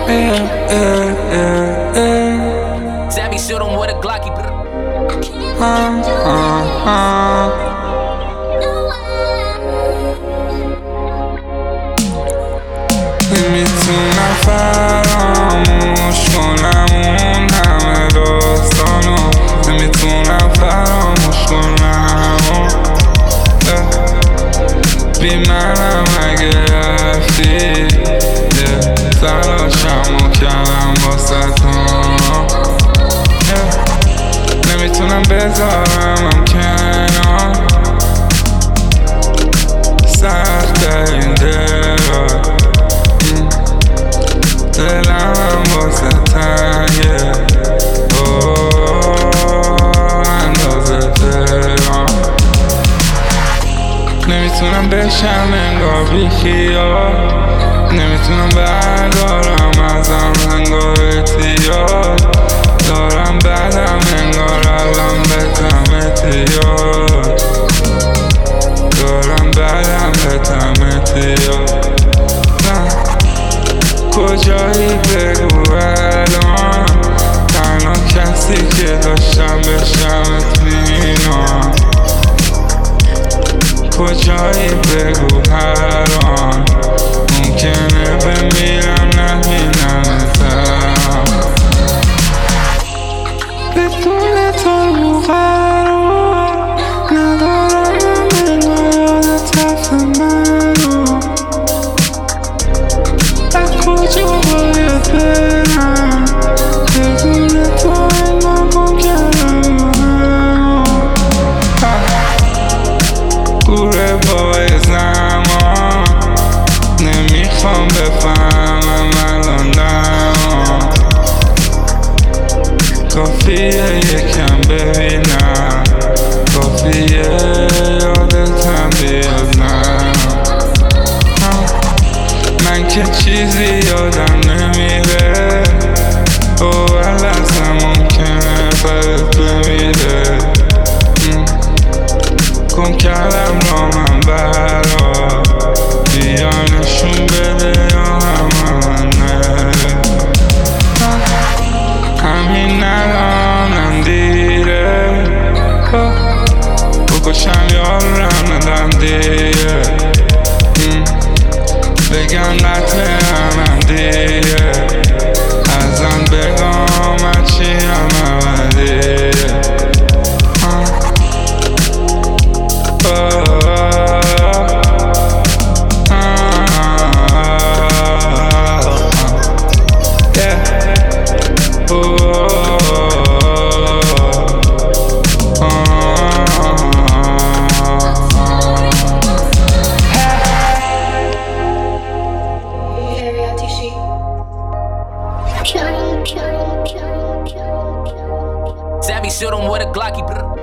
Sammy shoot him with a Glocky. نمیتونم فراموش کنم اون همه داستانو، نمیتونم فراموش کنم بی منم اگه رفتی تلاشمو کردم واسه‌تون، نمیتونم بذارمم کنار سخت این دلم واسه تنگه اندازه دلم، نمیتونم بشم انگار بی خیال، نمیتونم بردارم ازم انگار اعتیاد دارم بدم انگار الان بتم اعتیاد دارم بدم بتم اعتیاد. کجایی بگو الان تنها کسی که داشتم بشم اطمینان، کجایی بگو هر آن ممکنه بمیرم نبینمتم بدون تو قرار ندارم من یاد تف منو کجا باید برم بدون تو انگام کردم گوره بای زمان نمیخوام بفهمم الان دما کافیه یکم ببینم کافیه یادتم بیاد من که چیزی یادم نمیره اول اصلا ممکنه فرد بمیره کن کلم را من برا بیا نشون بده یا همه همین الانم دیره بکشم یارم ندم دیره بگم نتنم دیگه ازم بگم چی هم دیگه Sammy shoot him with a Glocky.